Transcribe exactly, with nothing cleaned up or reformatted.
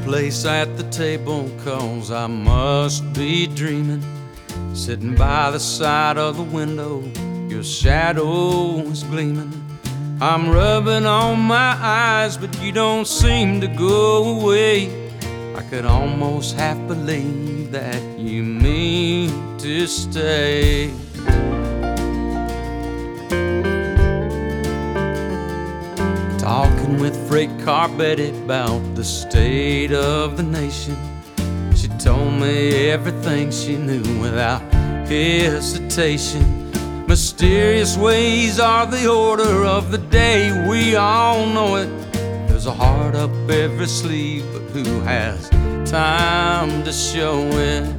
place at the table, 'cause I must be dreaming. Sitting by the side of the window, your shadow is gleaming. I'm rubbing on my eyes, but you don't seem to go away. I could almost half believe that you mean to stay. Talking with Freight Car Betty about the state of the nation. She told me everything she knew without hesitation. Mysterious ways are the order of the day, we all know it. There's a heart up every sleeve, but who has time to show it?